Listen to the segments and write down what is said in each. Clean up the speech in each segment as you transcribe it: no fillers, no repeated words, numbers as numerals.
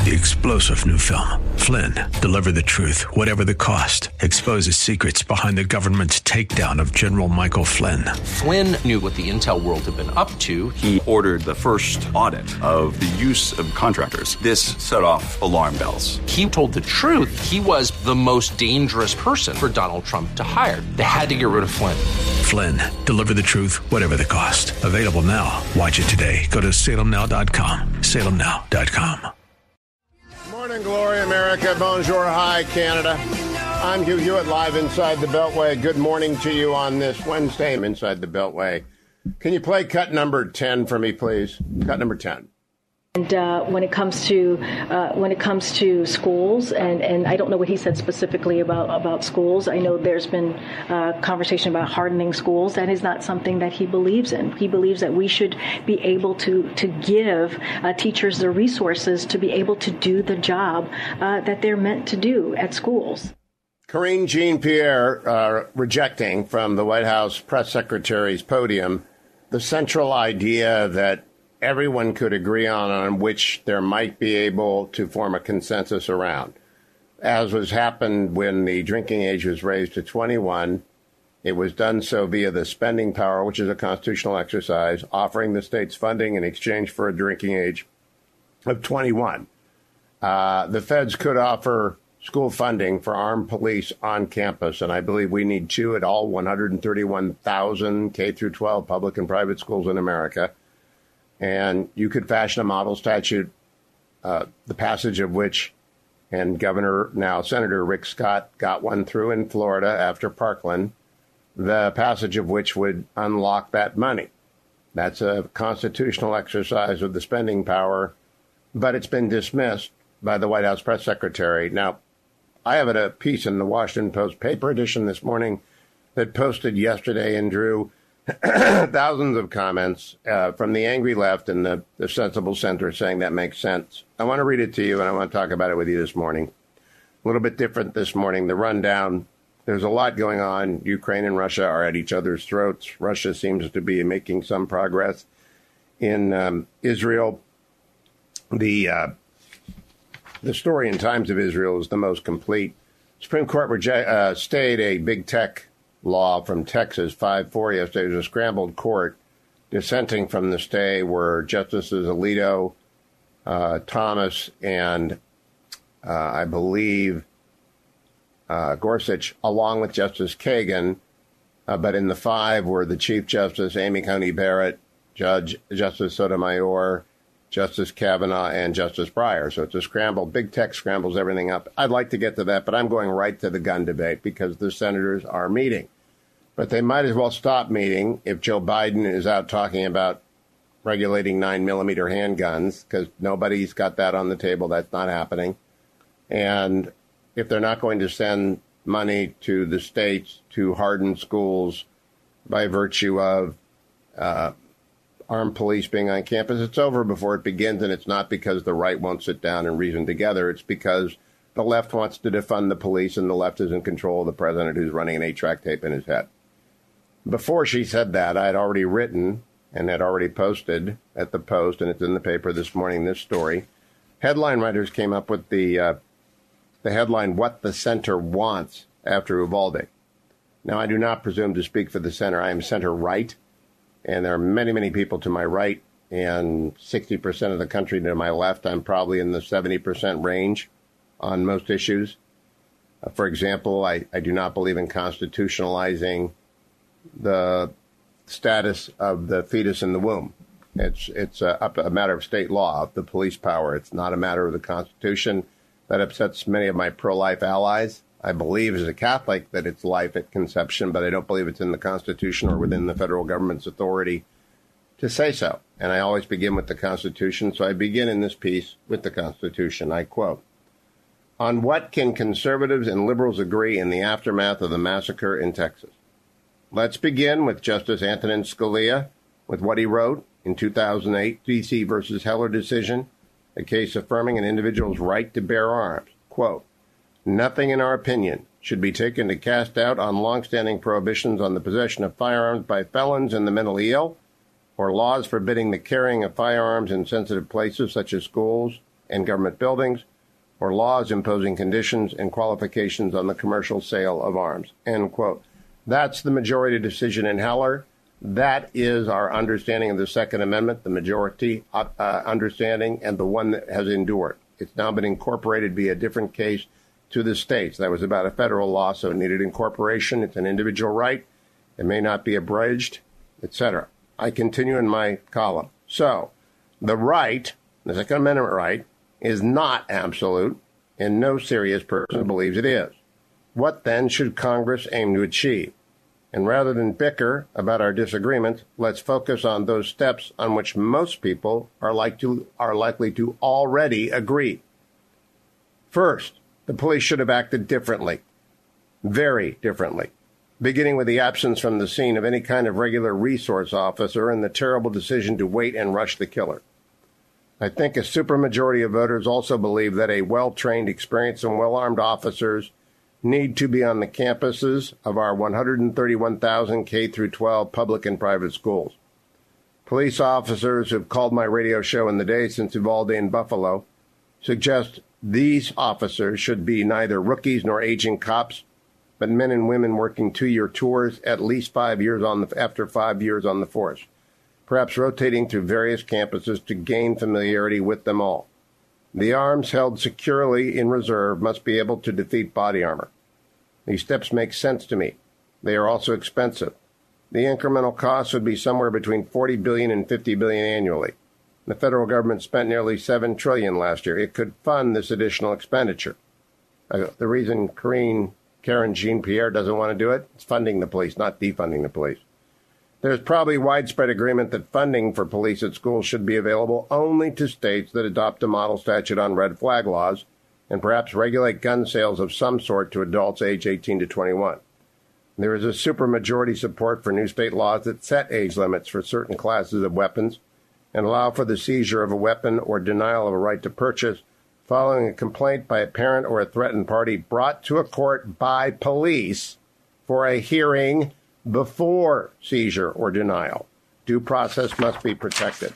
The explosive new film, Flynn, deliver the truth, whatever the cost, exposes secrets behind the government's takedown of General Michael Flynn. Flynn knew what the intel world had been up to. He ordered the first audit of the use of contractors. This set off alarm bells. He told the truth. He was the most dangerous person for Donald Trump to hire. They had to get rid of Flynn. Flynn, deliver the truth, whatever the cost. Available now. Watch it today. Go to salemnow.com. salemnow.com. Morning, glory, America. Bonjour, hi, Canada. I'm Hugh Hewitt, live inside the Beltway. Good morning to you on this Wednesday. I'm inside the Beltway. Can you play cut number 10 for me, please? Cut number 10. And when it comes to schools, and I don't know what he said specifically about schools. I know there's been conversation about hardening schools. That is not something that he believes in. He believes that we should be able to give teachers the resources to be able to do the job that they're meant to do at schools. Karine Jean-Pierre rejecting from the White House press secretary's podium the central idea that everyone could agree on which there might be able to form a consensus around. As was happened when the drinking age was raised to 21, it was done so via the spending power, which is a constitutional exercise, offering the states funding in exchange for a drinking age of 21. The feds could offer school funding for armed police on campus, and I believe we need two at all 131,000 K through 12 public and private schools in America. And you could fashion a model statute, the passage of which, and Governor, now Senator Rick Scott, got one through in Florida after Parkland, the passage of which would unlock that money. That's a constitutional exercise of the spending power, but it's been dismissed by the White House press secretary. Now, I have a piece in the Washington Post paper edition this morning that posted yesterday and drew thousands of comments from the angry left and the sensible center saying that makes sense. I want to read it to you, and I want to talk about it with you this morning. A little bit different this morning. The rundown, there's a lot going on. Ukraine and Russia are at each other's throats. Russia seems to be making some progress in Israel. The story in Times of Israel is the most complete. Supreme Court stayed a big tech law from Texas 5-4 yesterday. It was a scrambled court. Dissenting from the stay were Justices Alito, Thomas, and I believe Gorsuch, along with Justice Kagan. But in the five were the Chief Justice, Amy Coney Barrett, Justice Sotomayor, Justice Kavanaugh, and Justice Breyer. So it's a scramble. Big tech scrambles everything up. I'd like to get to that, but I'm going right to the gun debate because the senators are meeting. But they might as well stop meeting if Joe Biden is out talking about regulating 9mm handguns, because nobody's got that on the table. That's not happening. And if they're not going to send money to the states to harden schools by virtue of armed police being on campus, it's over before it begins. And it's not because the right won't sit down and reason together. It's because the left wants to defund the police, and the left is in control of the president who's running an 8-track tape in his head. Before she said that, I had already written and had already posted at the Post, and it's in the paper this morning, this story. Headline writers came up with the headline, "What the Center Wants," after Uvalde. Now, I do not presume to speak for the center. I am center right, and there are many, many people to my right, and 60% of the country to my left. I'm probably in the 70% range on most issues. For example, I do not believe in constitutionalizing the status of the fetus in the womb. It's a matter of state law, of the police power. It's not a matter of the Constitution. That upsets many of my pro-life allies. I believe as a Catholic that it's life at conception, but I don't believe it's in the Constitution or within the federal government's authority to say so. And I always begin with the Constitution, so I begin in this piece with the Constitution. I quote, "On what can conservatives and liberals agree in the aftermath of the massacre in Texas? Let's begin with Justice Antonin Scalia, with what he wrote in 2008, D.C. versus Heller decision, a case affirming an individual's right to bear arms. Quote, nothing in our opinion should be taken to cast doubt on longstanding prohibitions on the possession of firearms by felons and the mentally ill, or laws forbidding the carrying of firearms in sensitive places such as schools and government buildings, or laws imposing conditions and qualifications on the commercial sale of arms, end quote. That's the majority decision in Heller. That is our understanding of the Second Amendment, the majority understanding, and the one that has endured. It's now been incorporated via a different case to the states. That was about a federal law, so it needed incorporation. It's an individual right. It may not be abridged, etc. I continue in my column. So the right, the Second Amendment right, is not absolute, and no serious person believes it is. What then should Congress aim to achieve? And rather than bicker about our disagreements, let's focus on those steps on which most people are likely to already agree. First, the police should have acted differently, very differently, beginning with the absence from the scene of any kind of regular resource officer and the terrible decision to wait and rush the killer. I think a supermajority of voters also believe that a well-trained, experienced, and well-armed officers need to be on the campuses of our 131,000 K-12 public and private schools. Police officers who've called my radio show in the day since Uvalde and Buffalo suggest these officers should be neither rookies nor aging cops, but men and women working 2-year tours at least 5 years after 5 years on the force, perhaps rotating through various campuses to gain familiarity with them all. The arms held securely in reserve must be able to defeat body armor. These steps make sense to me. They are also expensive. The incremental cost would be somewhere between $40 billion and $50 billion annually. The federal government spent nearly $7 trillion last year. It could fund this additional expenditure. The reason Karen Jean-Pierre doesn't want to do it, it's funding the police, not defunding the police. There's probably widespread agreement that funding for police at schools should be available only to states that adopt a model statute on red flag laws and perhaps regulate gun sales of some sort to adults age 18 to 21. There is a supermajority support for new state laws that set age limits for certain classes of weapons and allow for the seizure of a weapon or denial of a right to purchase following a complaint by a parent or a threatened party brought to a court by police for a hearing before seizure or denial. Due process must be protected.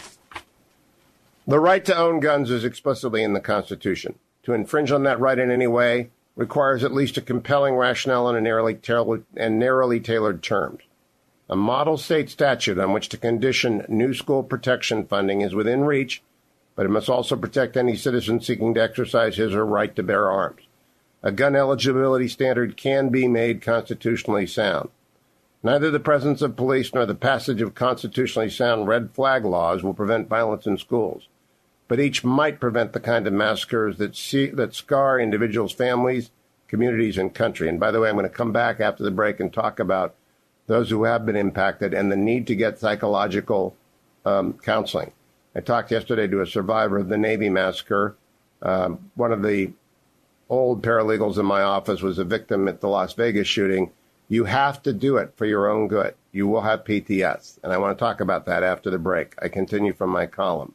The right to own guns is explicitly in the Constitution. To infringe on that right in any way requires at least a compelling rationale and narrowly tailored terms. A model state statute on which to condition new school protection funding is within reach, but it must also protect any citizen seeking to exercise his or her right to bear arms. A gun eligibility standard can be made constitutionally sound. Neither the presence of police nor the passage of constitutionally sound red flag laws will prevent violence in schools, but each might prevent the kind of massacres that scar individuals' families, communities, and country. And by the way, I'm going to come back after the break and talk about those who have been impacted and the need to get psychological counseling. I talked yesterday to a survivor of the Navy massacre. One of the old paralegals in my office was a victim at the Las Vegas shooting. You have to do it for your own good. You will have PTS. And I want to talk about that after the break. I continue from my column.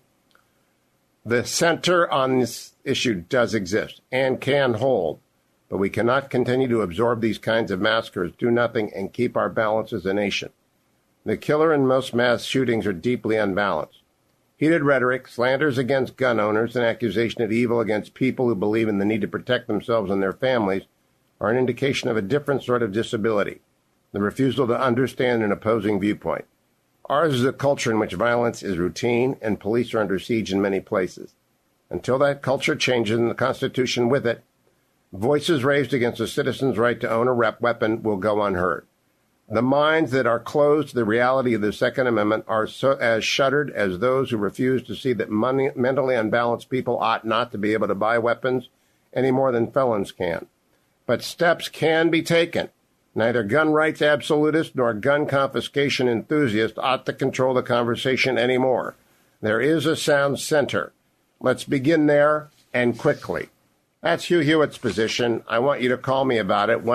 The center on this issue does exist and can hold, but we cannot continue to absorb these kinds of massacres, do nothing, and keep our balance as a nation. The killer in most mass shootings are deeply unbalanced. Heated rhetoric, slanders against gun owners, and accusation of evil against people who believe in the need to protect themselves and their families are an indication of a different sort of disability, the refusal to understand an opposing viewpoint. Ours is a culture in which violence is routine and police are under siege in many places. Until that culture changes and the Constitution with it, voices raised against a citizen's right to own a weapon will go unheard. The minds that are closed to the reality of the Second Amendment are as shuttered as those who refuse to see that mentally unbalanced people ought not to be able to buy weapons any more than felons can. But steps can be taken. Neither gun rights absolutists nor gun confiscation enthusiasts ought to control the conversation anymore. There is a sound center. Let's begin there and quickly. That's Hugh Hewitt's position. I want you to call me about it,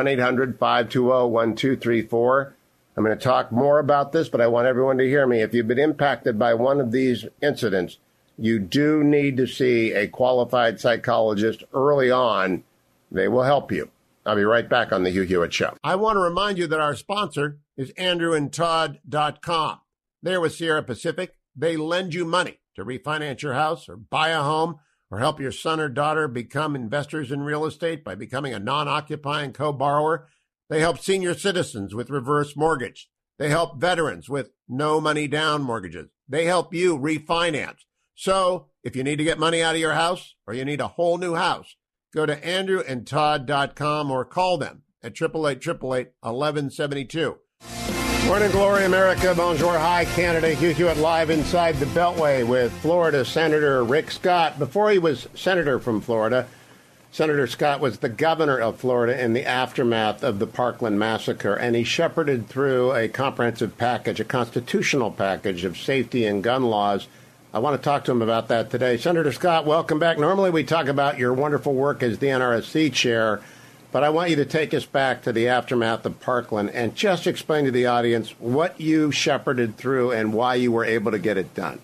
1-800-520-1234. I'm going to talk more about this, but I want everyone to hear me. If you've been impacted by one of these incidents, you do need to see a qualified psychologist early on. They will help you. I'll be right back on the Hugh Hewitt Show. I want to remind you that our sponsor is AndrewandTodd.com. They're with Sierra Pacific. They lend you money to refinance your house or buy a home or help your son or daughter become investors in real estate by becoming a non-occupying co-borrower. They help senior citizens with reverse mortgage. They help veterans with no money down mortgages. They help you refinance. So if you need to get money out of your house or you need a whole new house, go to andrewandtodd.com or call them at 888-888-1172. Morning Glory America, bonjour, hi Canada. Hugh Hewitt live inside the Beltway with Florida Senator Rick Scott. Before he was senator from Florida, Senator Scott was the governor of Florida in the aftermath of the Parkland massacre, and he shepherded through a comprehensive package, a constitutional package of safety and gun laws. I want to talk to him about that today. Senator Scott, welcome back. Normally we talk about your wonderful work as the NRSC chair, but I want you to take us back to the aftermath of Parkland and just explain to the audience what you shepherded through and why you were able to get it done.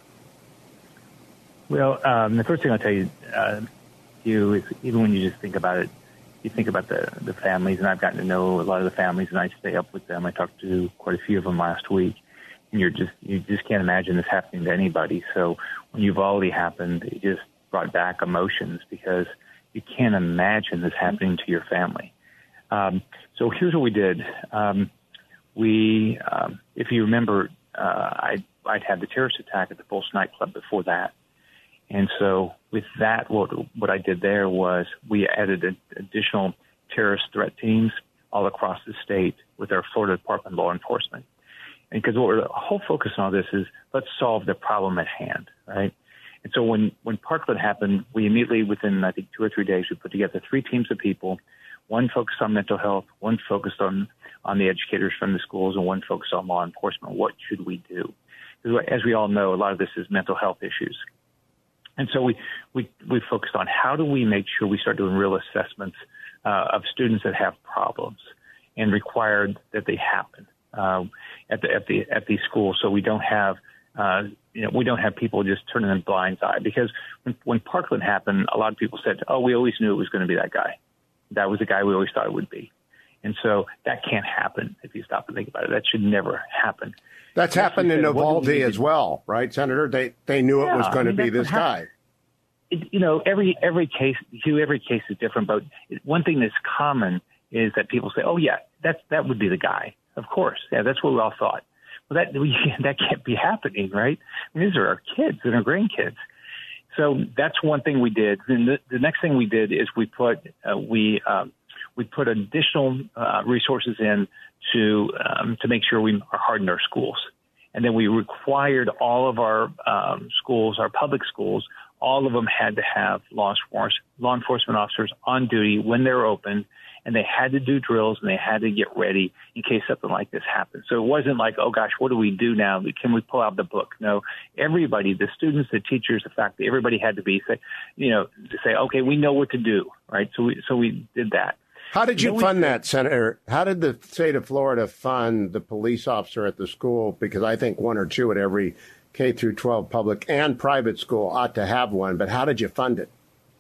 Well, the first thing I'll tell you, is even when you just think about it, you think about the families, and I've gotten to know a lot of the families, and I stay up with them. I talked to quite a few of them last week, and you just can't imagine this happening to anybody. So when Uvalde happened, it just brought back emotions because you can't imagine this happening to your family. So here's what we did. If you remember, I'd had the terrorist attack at the Pulse nightclub before that. And so with that, what I did there was we added additional terrorist threat teams all across the state with our Florida Department of Law Enforcement. And because the whole focus on all this is let's solve the problem at hand, right? And so when Parkland happened, we immediately, within, I think, 2 or 3 days, we put together 3 teams of people, one focused on mental health, one focused on the educators from the schools, and one focused on law enforcement. What should we do? Because as we all know, a lot of this is mental health issues. And so we focused on how do we make sure we start doing real assessments of students that have problems and required that they happen at these schools, so we don't have people just turning a blind eye. Because when Parkland happened, a lot of people said, "Oh, we always knew it was going to be that guy. That was the guy we always thought it would be." And so that can't happen if you stop and think about it. That should never happen. That's happened in Uvalde as well, right, Senator? They knew it was going to be this guy. Every case is different. But one thing that's common is that people say, "Oh, yeah, that would be the guy." Of course, yeah, that's what we all thought. Well, that can't be happening, right? I mean, these are our kids and our grandkids. So that's one thing we did. And the next thing we did is we put additional resources in to make sure we hardened our schools. And then we required all of our schools, our public schools, all of them had to have law enforcement officers on duty when they're open, and they had to do drills and they had to get ready in case something like this happened. So it wasn't like, oh gosh, what do we do now? Can we pull out the book? No, everybody, the students, the teachers, the faculty, everybody had to say, okay, we know what to do, right? So we did that. How did you fund that, Senator? How did the state of Florida fund the police officer at the school? Because I think 1 or 2 at every K through 12 public and private school ought to have one. But how did you fund it?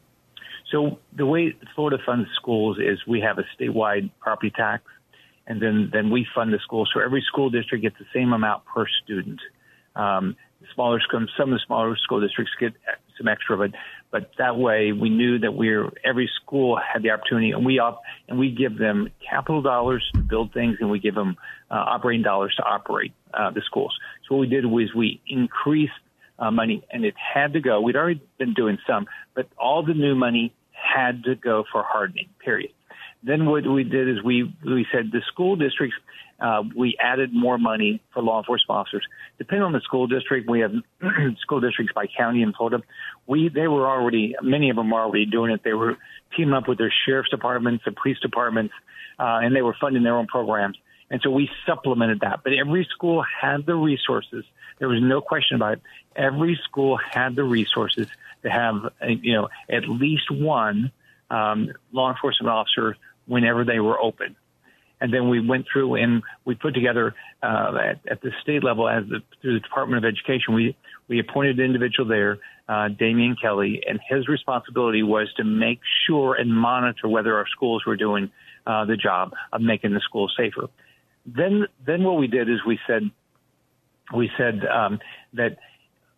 So the way Florida funds schools is we have a statewide property tax, and then we fund the schools. So every school district gets the same amount per student. Some of the smaller school districts get some extra, but that way we knew that every school had the opportunity, and we give them capital dollars to build things, and we give them operating dollars to operate the schools. So what we did was we increased money, and it had to go. We'd already been doing some, but all the new money had to go for hardening, period. Then what we did is we said the school districts, we added more money for law enforcement officers. Depending on the school district, we have school districts by county in Florida. Many of them were already doing it. They were teaming up with their sheriff's departments, the police departments, and they were funding their own programs. And so we supplemented that. But every school had the resources. There was no question about it. Every school had the resources to have, at least one law enforcement officer whenever they were open. And then we went through and we put together at the state level, through the Department of Education, we appointed an individual there, Damian Kelly, and his responsibility was to make sure and monitor whether our schools were doing the job of making the schools safer. Then what we did is we said that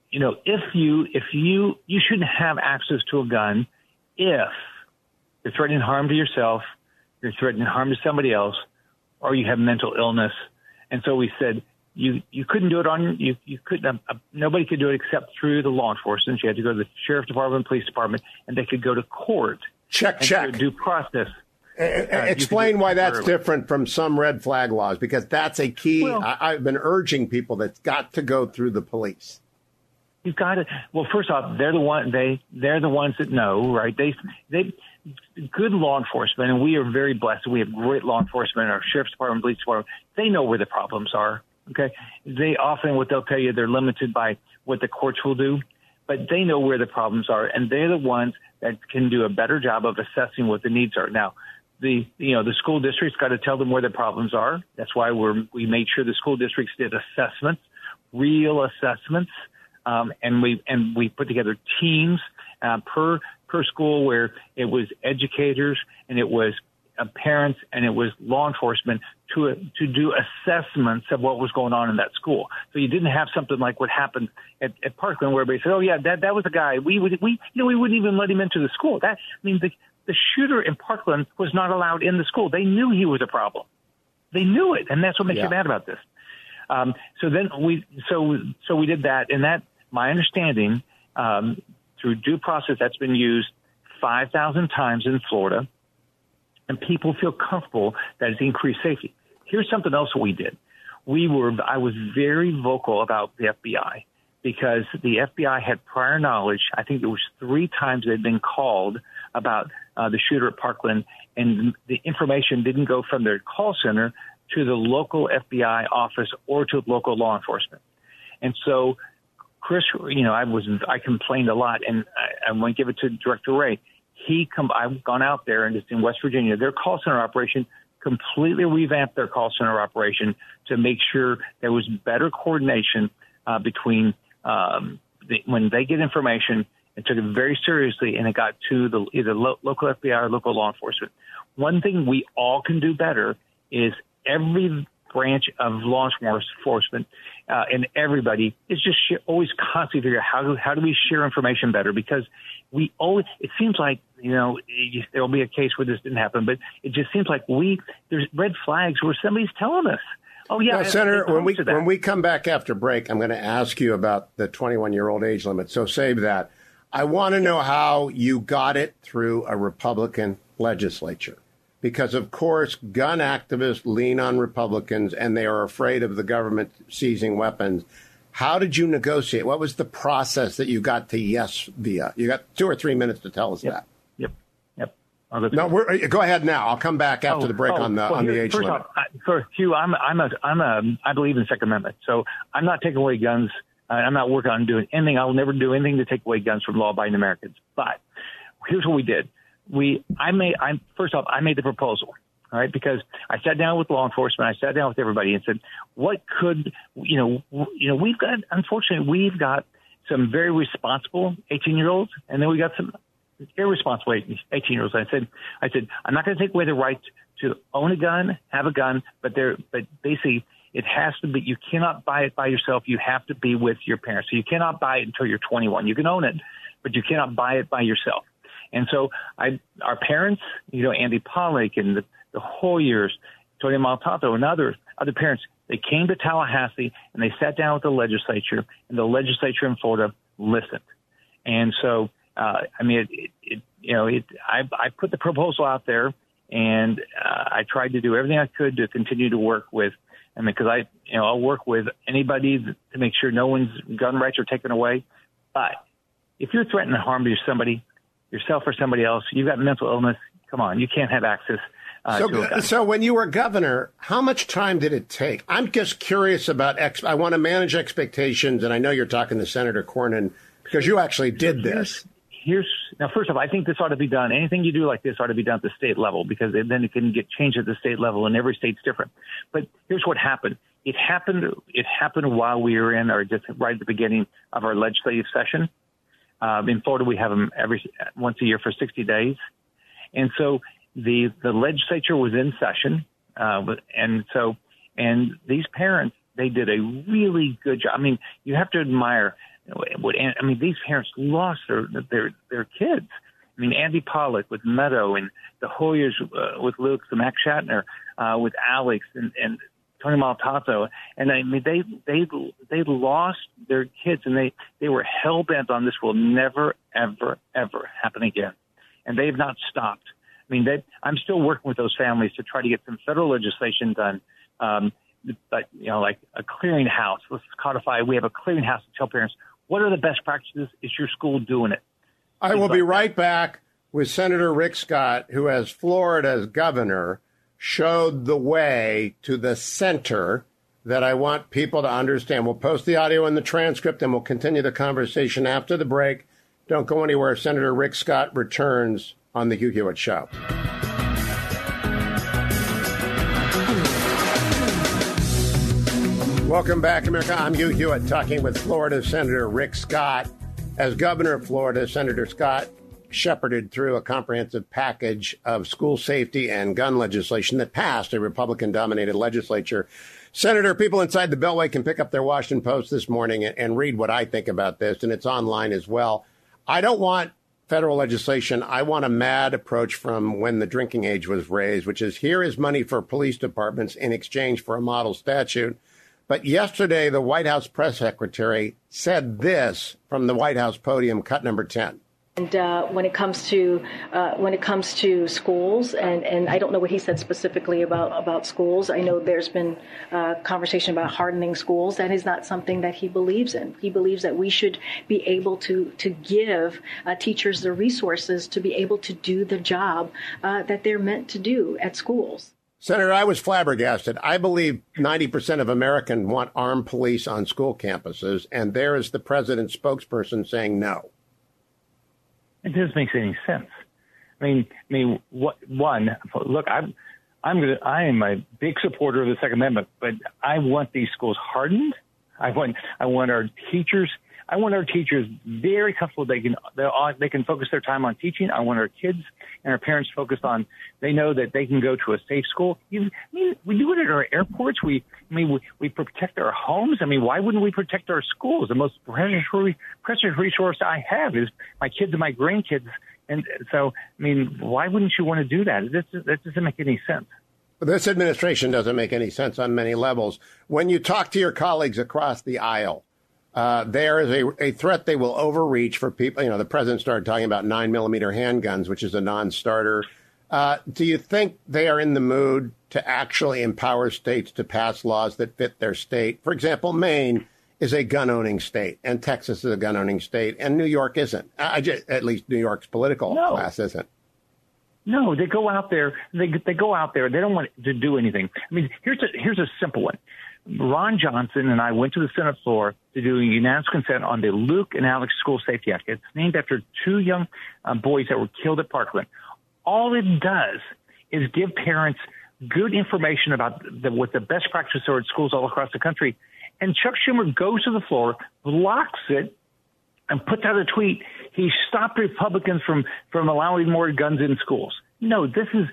if you shouldn't have access to a gun if you're threatening harm to yourself, you're threatening harm to somebody else, or you have mental illness. And so we said you couldn't do it you couldn't nobody could do it except through the law enforcement. You had to go to the sheriff department, police department, and they could go to court. Check. Due process. Explain why that's different from some red flag laws, because that's a key. Well, I've been urging people that's got to go through the police. You've got to. Well, first off, they're the ones that know, right? They good law enforcement, and we are very blessed. We have great law enforcement, our sheriff's department, police department. They know where the problems are. Okay, they often what they'll tell you, they're limited by what the courts will do, but they know where the problems are, and they're the ones that can do a better job of assessing what the needs are. Now, the school district's got to tell them where the problems are. That's why we made sure the school districts did assessments, real assessments, and we put together teams per school where it was educators and it was parents and it was law enforcement to do assessments of what was going on in that school. So you didn't have something like what happened at Parkland, where everybody said, "Oh yeah, that was a guy. We wouldn't even let him into the school." The shooter in Parkland was not allowed in the school. They knew he was a problem. They knew it, and that's what makes me mad about this. So we did that, and that, my understanding, through due process, that's been used 5,000 times in Florida, and people feel comfortable that it's increased safety. Here's something else we did. I was very vocal about the FBI because the FBI had prior knowledge. I think it was 3 times they'd been called about the shooter at Parkland, and the information didn't go from their call center to the local FBI office or to local law enforcement. And so, Chris, I complained a lot, and I want to give it to Director Ray. I've gone out there, and it's in West Virginia. Their call center operation completely revamped their call center operation to make sure there was better coordination between when they get information, and took it very seriously, and it got to either local FBI or local law enforcement. One thing we all can do better is every branch of law enforcement and everybody is just always constantly figure out how do we share information better, because it seems like, there'll be a case where this didn't happen, but it just seems like there's red flags where somebody's telling us, oh yeah. Now, Senator, when we come back after break, I'm going to ask you about the 21-year-old age limit. So save that. I want to know how you got it through a Republican legislature. Because, of course, gun activists lean on Republicans, and they are afraid of the government seizing weapons. How did you negotiate? What was the process that you got to yes via? You got 2 or 3 minutes to tell us that. Yep. No, go ahead now. I'll come back after the break on the age limit. For Hugh, I believe in the Second Amendment, so I'm not taking away guns. I'm not working on doing anything. I will never do anything to take away guns from law-abiding Americans. But here's what we did. I made the proposal, all right, because I sat down with law enforcement, I sat down with everybody and said, what could, we've got some very responsible 18-year-olds, and then we got some irresponsible 18-year-olds. I said, I'm not going to take away the right to own a gun, have a gun, but basically it has to be, you cannot buy it by yourself. You have to be with your parents. So you cannot buy it until you're 21. You can own it, but you cannot buy it by yourself. And so our parents, Andy Pollack and the Hoyers, Tony Maltato and other parents, they came to Tallahassee and they sat down with the legislature, and the legislature in Florida listened. And so, I put the proposal out there, and I tried to do everything I could to continue to work with, because I'll work with anybody to make sure no one's gun rights are taken away. But if you're threatening harm to somebody, yourself or somebody else, you've got mental illness, come on, you can't have access to a gun. So when you were governor, how much time did it take? I'm just curious about, I want to manage expectations, and I know you're talking to Senator Cornyn because you actually did this. Now, first off, I think this ought to be done. Anything you do like this ought to be done at the state level, because then it can get changed at the state level, and every state's different. But here's what happened. It happened while we were just right at the beginning of our legislative session. In Florida, we have them once a year for 60 days. And so the legislature was in session. And these parents, they did a really good job. I mean, you have to admire these parents lost their kids. I mean, Andy Pollock with Meadow and the Hoyers with Luke, the Max Shatner with Alex and Tony Maltato, and I mean they lost their kids, and they were hell bent on this will never ever happen again, and they've not stopped. I mean, I'm still working with those families to try to get some federal legislation done, but like a clearinghouse. Let's codify. We have a clearinghouse to tell parents what are the best practices. Is your school doing it? I will be right back with Senator Rick Scott, who, as Florida's governor, showed the way to the center that I want people to understand. We'll post the audio and the transcript, and we'll continue the conversation after the break. Don't go anywhere. Senator Rick Scott returns on The Hugh Hewitt Show. Welcome back, America. I'm Hugh Hewitt, talking with Florida Senator Rick Scott. As governor of Florida, Senator Scott shepherded through a comprehensive package of school safety and gun legislation that passed a Republican-dominated legislature. Senator, people inside the Beltway can pick up their Washington Post this morning and read what I think about this, and it's online as well. I don't want federal legislation. I want a MAD approach from when the drinking age was raised, which is here is money for police departments in exchange for a model statute. But yesterday, the White House press secretary said this from the White House podium, cut number 10. And when it comes to schools, and I don't know what he said specifically about schools. I know there's been conversation about hardening schools. That is not something that he believes in. He believes that we should be able to give teachers the resources to be able to do the job that they're meant to do at schools. Senator, I was flabbergasted. I believe 90% of Americans want armed police on school campuses, and there is the president's spokesperson saying no. It doesn't make any sense. I mean, look, I am a big supporter of the Second Amendment, but I want these schools hardened. I want our teachers very comfortable. They can focus their time on teaching. I want our kids and our parents focused on. They know that they can go to a safe school. We do it at our airports. We protect our homes. I mean, why wouldn't we protect our schools? The most precious resource I have is my kids and my grandkids. And so, I mean, why wouldn't you want to do that? That doesn't make any sense. This administration doesn't make any sense on many levels. When you talk to your colleagues across the aisle, there is a threat they will overreach for people. You know, the president started talking about 9mm handguns, which is a non-starter. Do you think they are in the mood to actually empower states to pass laws that fit their state? For example, Maine is a gun-owning state, and Texas is a gun-owning state, and New York isn't. At least New York's political class isn't. No, they go out there. They go out there. They don't want to do anything. I mean, here's a simple one. Ron Johnson and I went to the Senate floor to do a unanimous consent on the Luke and Alex School Safety Act. It's named after two young boys that were killed at Parkland. All it does is give parents good information about what the best practices are at schools all across the country. And Chuck Schumer goes to the floor, blocks it, and puts out a tweet. He stopped Republicans from allowing more guns in schools. No,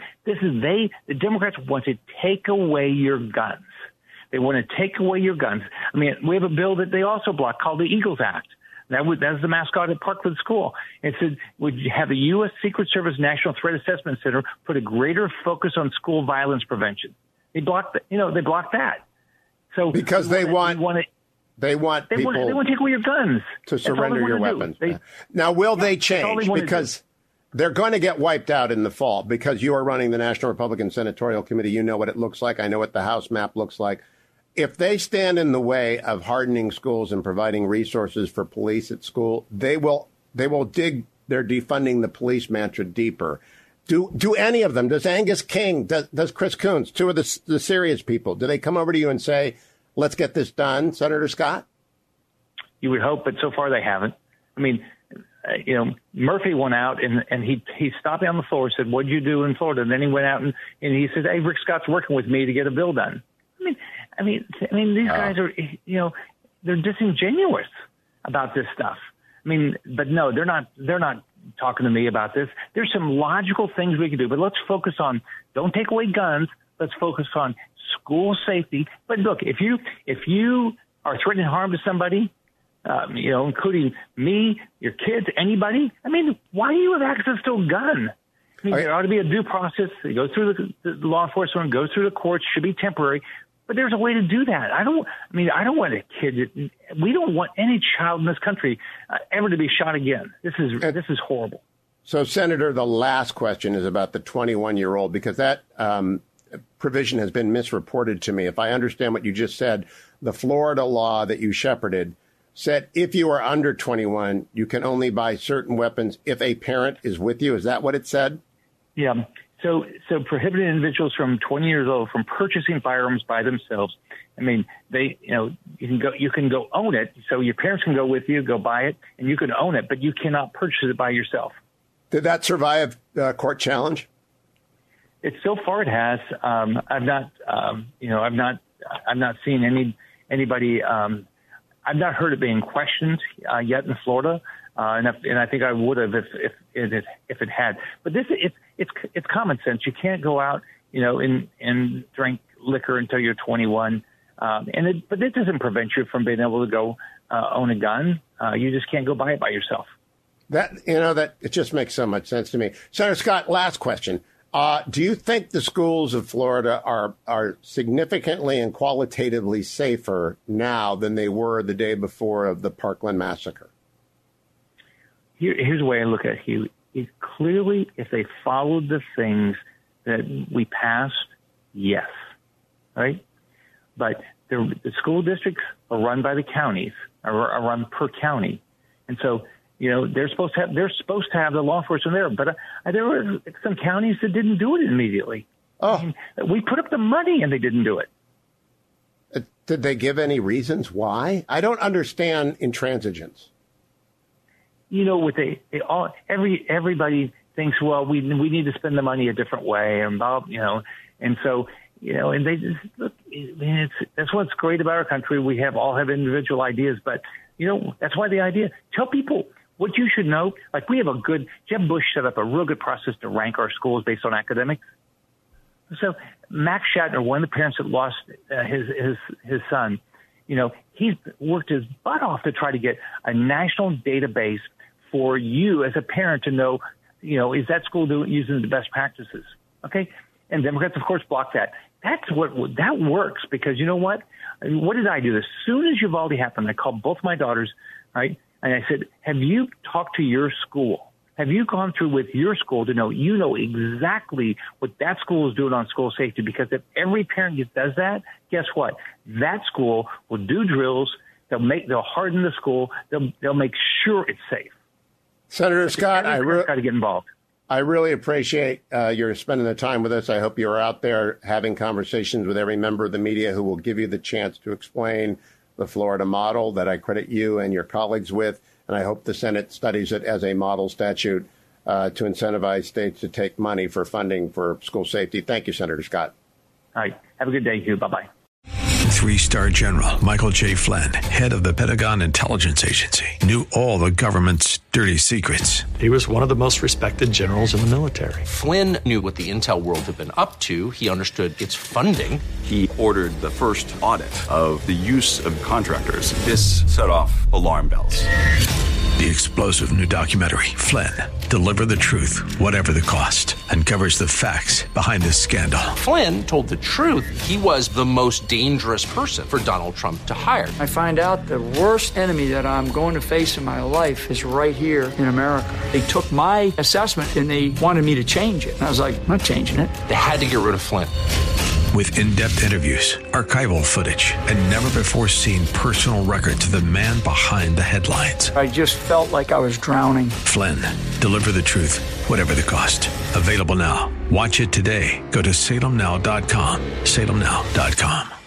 the Democrats want to take away your guns. They want to take away your guns. I mean, we have a bill that they also blocked called the Eagles Act. That's the mascot at Parkland School. It said would have the U.S. Secret Service National Threat Assessment Center put a greater focus on school violence prevention. They blocked that. So because they want people they want to take away your guns to surrender your weapons. Now, will they change? Because they're going to get wiped out in the fall. Because you are running the National Republican Senatorial Committee, you know what it looks like. I know what the House map looks like. If they stand in the way of hardening schools and providing resources for police at school, they will dig their defunding the police mantra deeper. Do any of them? Does Angus King? Does Chris Coons? Two of the serious people. Do they come over to you and say, "Let's get this done," Senator Scott? You would hope, but so far they haven't. I mean, Murphy went out and he stopped me on the floor and said, "What'd you do in Florida?" And then he went out and he said, "Hey, Rick Scott's working with me to get a bill done." I mean, these guys are, they're disingenuous about this stuff. I mean, but no, they're not talking to me about this. There's some logical things we can do, but let's focus on, don't take away guns. Let's focus on school safety. But look, if you are threatening harm to somebody, including me, your kids, anybody. I mean, why do you have access to a gun? I mean, there ought to be a due process. It goes through the law enforcement, goes through the courts, should be temporary. But there's a way to do that. I don't want a kid. We don't want any child in this country ever to be shot again. This is horrible. So, Senator, the last question is about the 21-year-old, because that provision has been misreported to me. If I understand what you just said, the Florida law that you shepherded said if you are under 21, you can only buy certain weapons if a parent is with you. Is that what it said? Yeah. So prohibited individuals from 20 years old from purchasing firearms by themselves. I mean, you can go own it. So your parents can go with you, go buy it, and you can own it, but you cannot purchase it by yourself. Did that survive court challenge? So far it has. I've not seen anybody. I've not heard it being questioned yet in Florida, and I think I would have if it had. But it's common sense. You can't go out, and drink liquor until you're 21, but it doesn't prevent you from being able to go own a gun. You just can't go buy it by yourself. That it just makes so much sense to me. Senator Scott, last question. Do you think the schools of Florida are significantly and qualitatively safer now than they were the day before of the Parkland massacre? Here's the way I look at it. Clearly, if they followed the things that we passed, yes, right? But the school districts are run by the counties, are run per county, and so they're supposed to have the law enforcement there. But there were some counties that didn't do it immediately. Oh, I mean, we put up the money and they didn't do it. Did they give any reasons why? I don't understand intransigence. Everybody thinks, well, we need to spend the money a different way, and and so and they just look. I mean, that's what's great about our country. We all have individual ideas, but that's why the idea. Tell people what you should know. Like we have Jeb Bush set up a real good process to rank our schools based on academics. So Max Shatner, one of the parents that lost his son, he's worked his butt off to try to get a national database for you as a parent to know, is that school using the best practices? Okay. And Democrats, of course, block that. That works because you know what? What did I do? As soon as Uvalde happened, I called both my daughters, right? And I said, have you talked to your school? Have you gone through with your school to know, exactly what that school is doing on school safety? Because if every parent does that, guess what? That school will do drills. They'll harden the school. They'll make sure it's safe. Senator Scott, I got to get involved. I really appreciate your spending the time with us. I hope you're out there having conversations with every member of the media who will give you the chance to explain the Florida model that I credit you and your colleagues with. And I hope the Senate studies it as a model statute to incentivize states to take money for funding for school safety. Thank you, Senator Scott. All right. Have a good day, Hugh. Bye-bye. 3-star General Michael J. Flynn, head of the Pentagon Intelligence Agency, knew all the government's dirty secrets. He was one of the most respected generals in the military. Flynn knew what the intel world had been up to. He understood its funding. He ordered the first audit of the use of contractors. This set off alarm bells. The explosive new documentary, Flynn, Deliver the Truth, Whatever the Cost, uncovers the facts behind this scandal. Flynn told the truth. He was the most dangerous person for Donald Trump to hire. I find out the worst enemy that I'm going to face in my life is right here in America. They took my assessment and they wanted me to change it. And I was like, I'm not changing it. They had to get rid of Flynn. With in-depth interviews, archival footage, and never-before-seen personal records of the man behind the headlines. I just felt like I was drowning. Flynn, Deliver the Truth, Whatever the Cost. Available now. Watch it today. Go to salemnow.com. salemnow.com.